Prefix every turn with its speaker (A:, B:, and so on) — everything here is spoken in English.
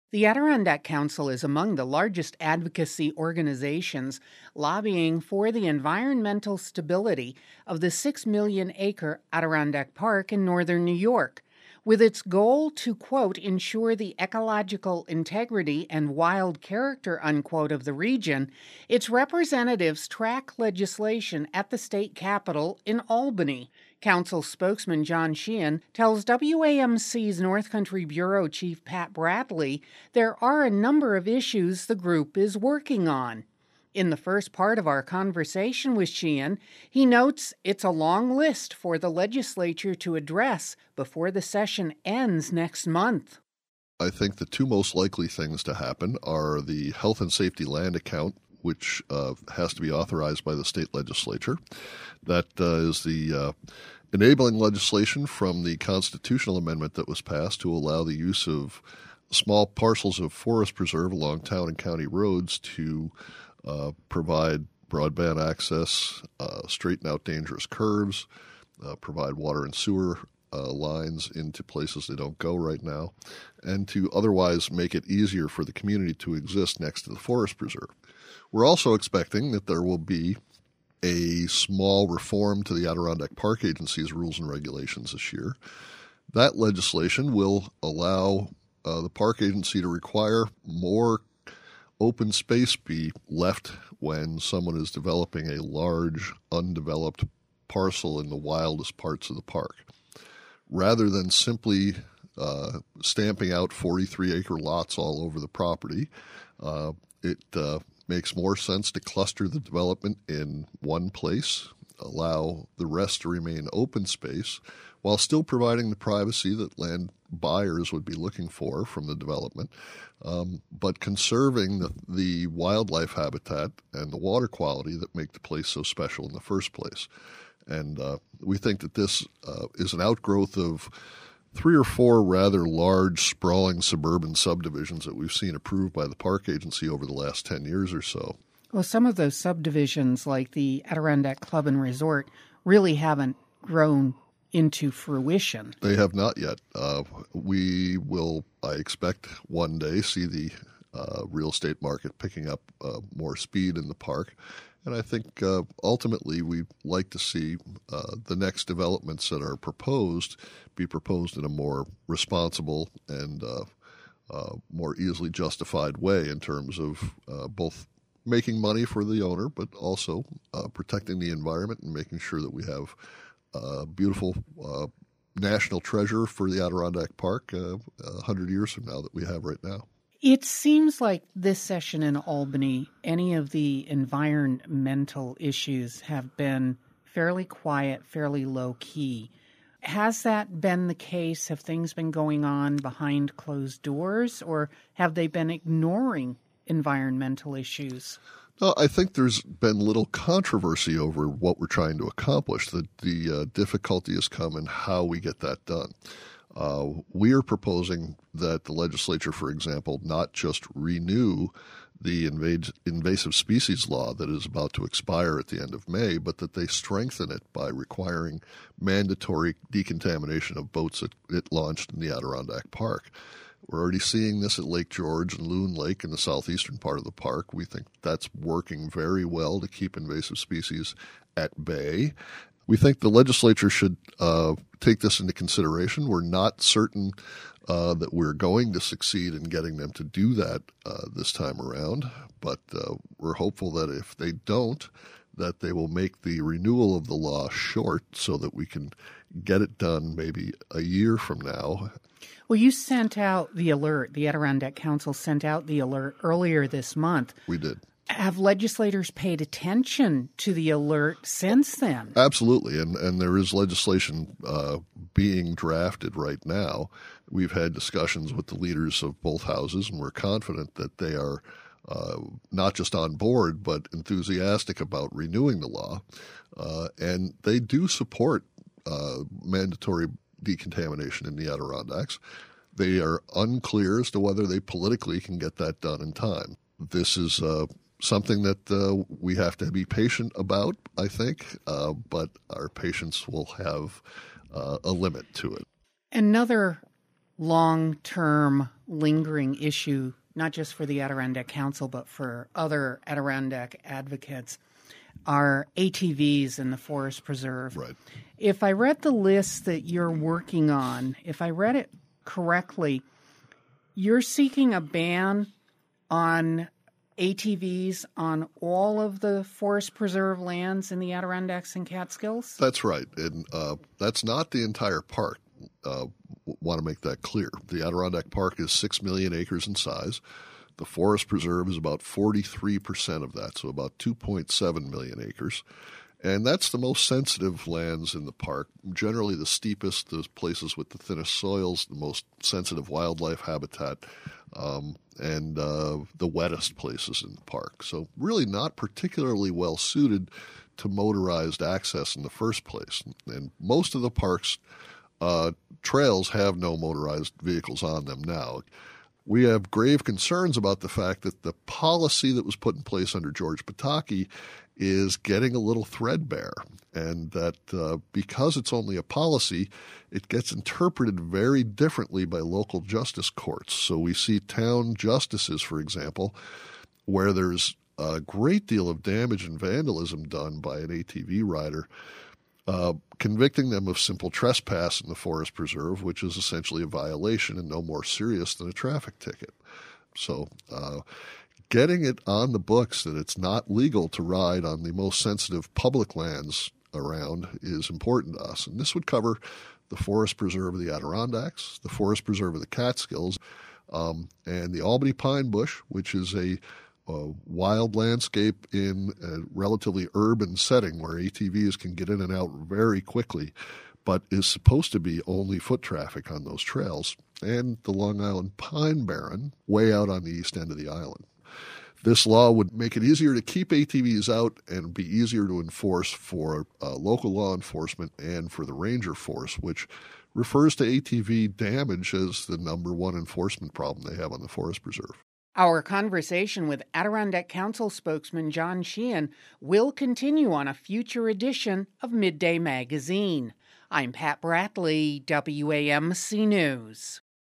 A: The Adirondack Council is among the largest advocacy organizations lobbying for the environmental stability of the 6 million acre Adirondack Park in northern New York, with its goal to, quote, ensure the ecological integrity and wild character, unquote, of the region. Its representatives track legislation at the state capitol in Albany. Council spokesman John Sheehan tells WAMC's North Country Bureau Chief Pat Bradley there are a number of issues the group is working on. In the first part of our conversation with Sheehan, he notes it's a long list for the legislature to address before the session ends next month.
B: I think the two most likely things to happen are the health and safety land account, which has to be authorized by the state legislature. That is the enabling legislation from the constitutional amendment that was passed to allow the use of small parcels of forest preserve along town and county roads to provide broadband access, straighten out dangerous curves, provide water and sewer lines into places they don't go right now, and to otherwise make it easier for the community to exist next to the forest preserve. We're also expecting that there will be a small reform to the Adirondack Park Agency's rules and regulations this year. That legislation will allow the park agency to require more open space be left when someone is developing a large, undeveloped parcel in the wildest parts of the park. Rather than simply stamping out 43-acre lots all over the property, it makes more sense to cluster the development in one place, allow the rest to remain open space, while still providing the privacy that land buyers would be looking for from the development, but conserving the wildlife habitat and the water quality that make the place so special in the first place. And we think that this is an outgrowth of 3 or 4 rather large, sprawling suburban subdivisions that we've seen approved by the park agency over the last 10 years or so.
A: Well, some of those subdivisions, like the Adirondack Club and Resort, really haven't grown into fruition.
B: They have not yet. We will, I expect, one day see the real estate market picking up more speed in the park. And I think ultimately we'd like to see the next developments that are proposed be proposed in a more responsible and more easily justified way in terms of both making money for the owner, but also protecting the environment and making sure that we have beautiful national treasure for the Adirondack Park 100 years from now that we have right now.
A: It seems like this session in Albany, any of the environmental issues have been fairly quiet, fairly low-key. Has that been the case? Have things been going on behind closed doors, or have they been ignoring environmental issues?
B: No, I think there's been little controversy over what we're trying to accomplish. The difficulty has come in how we get that done. We are proposing that the legislature, for example, not just renew the invasive species law that is about to expire at the end of May, but that they strengthen it by requiring mandatory decontamination of boats that it launched in the Adirondack Park. We're already seeing this at Lake George and Loon Lake in the southeastern part of the park. We think that's working very well to keep invasive species at bay. We think the legislature should take this into consideration. We're not certain that we're going to succeed in getting them to do that this time around, but we're hopeful that if they don't, that they will make the renewal of the law short so that we can get it done maybe a year from now.
A: Well, you sent out the alert. The Adirondack Council sent out the alert earlier this month.
B: We did.
A: Have legislators paid attention to the alert since then?
B: Absolutely, and there is legislation being drafted right now. We've had discussions with the leaders of both houses, and we're confident that they are not just on board, but enthusiastic about renewing the law. And they do support mandatory decontamination in the Adirondacks. They are unclear as to whether they politically can get that done in time. This is something that we have to be patient about, I think, but our patience will have a limit to it.
A: Another long-term lingering issue, not just for the Adirondack Council, but for other Adirondack advocates, are ATVs in the forest preserve.
B: Right.
A: If I read the list that you're working on, if I read it correctly, you're seeking a ban on ATVs on all of the forest preserve lands in the Adirondacks and Catskills?
B: That's right. And that's not the entire park. Want to make that clear. The Adirondack Park is 6 million acres in size. The forest preserve is about 43% of that, so about 2.7 million acres. And that's the most sensitive lands in the park, generally the steepest, the places with the thinnest soils, the most sensitive wildlife habitat, and the wettest places in the park. So really not particularly well suited to motorized access in the first place. And most of the park's trails have no motorized vehicles on them now. We have grave concerns about the fact that the policy that was put in place under George Pataki is getting a little threadbare, and that because it's only a policy, it gets interpreted very differently by local justice courts. So we see town justices, for example, where there's a great deal of damage and vandalism done by an ATV rider, convicting them of simple trespass in the forest preserve, which is essentially a violation and no more serious than a traffic ticket. So getting it on the books that it's not legal to ride on the most sensitive public lands around is important to us. And this would cover the forest preserve of the Adirondacks, the forest preserve of the Catskills, and the Albany Pine Bush, which is a wild landscape in a relatively urban setting where ATVs can get in and out very quickly, but is supposed to be only foot traffic on those trails, and the Long Island Pine Barren, way out on the east end of the island. This law would make it easier to keep ATVs out and be easier to enforce for local law enforcement and for the ranger force, which refers to ATV damage as the number one enforcement problem they have on the forest preserve.
A: Our conversation with Adirondack Council spokesman John Sheehan will continue on a future edition of Midday Magazine. I'm Pat Bradley, WAMC News.